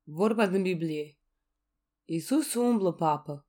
Vorba din Biblie. Iisus umblă pe apă.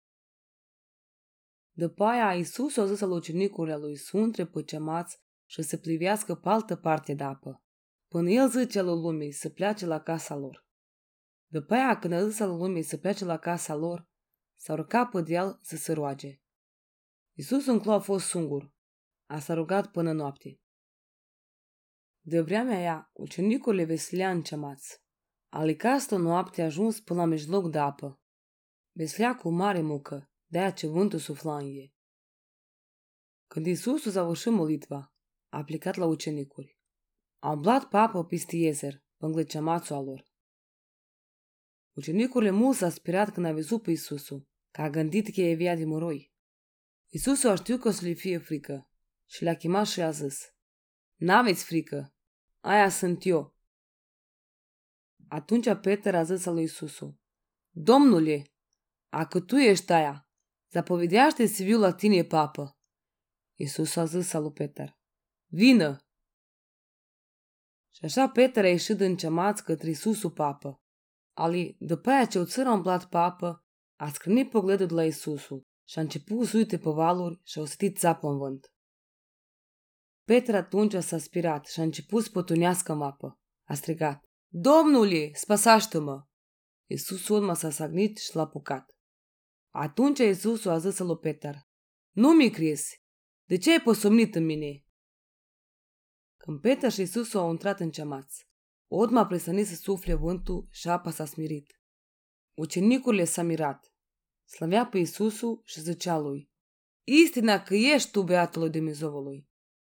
După aia, Iisus a zis la ucenicul lui să intre pe cămaț și să privească pe altă parte de apă, până el zice lui lumii să plece la casa lor. După aia, când a zis lui lumii să plece la casa lor, s-a urcat pe deal să se roage. Iisus încolo a fost singur. S-a rugat până noapte. De vremea aia, ucenicul le veselea în cămaț. Alicastă noapte a ajuns până la mijloc de apă. Veslea cu mare mucă, de-aia ce vântul sufla în ei. Când Iisus a zavârșit molitva, a plecat la ucenicuri. A umblat pe apă peste iezer, lângă cămațul lor. Ucenicurile mult s-a speriat când a văzut pe Iisusul, că a gândit că e avea de moroi. Iisusul a știut că o să le fie frică și le-a chemat și a zis: "N-aveți frică, aia sunt eu." Atunci Peter a zis lui Iisusul: "Domnule, dacă tu ești aia, zapovedește să viu la tine pe apă." Iisus a zis lui Peter: "Vină!" Și așa Peter a ieșit din cămaț către Iisusul pe apă. Ali, după aia ce o țără a umblat pe apă, a scrânit pogledul de la Iisusul și a început să uite pe valuri și a osătit țapă în vânt. Peter atunci s-a spirat și a început să pătunească în apă. A strigat: "Domnule, spăsaște-mă!" Iisus urmă s-a sagnit și l-a apucat. Atunci Iisus a zis lui Peter: "Nu mi crezi? De ce ai posomnit în mine?" Când Peter și Iisus au intrat în cămaț, odmă a presănit să sufle vântul și apa s-a smirit. Ucenicurile s-a mirat. Slăvea pe Iisusul și zicea lui: "Istina că ești tu beatul lui Dumnezeului."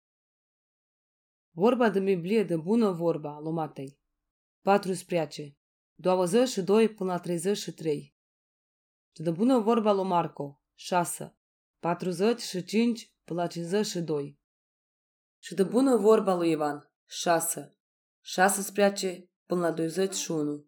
Vorba de Biblie de bună vorba lui Matei 14, 22 până la 33. Și de bună vorba lui Marco 6, 45 până la 52. Și de bună vorba lui Ivan 6, 16 până la 21.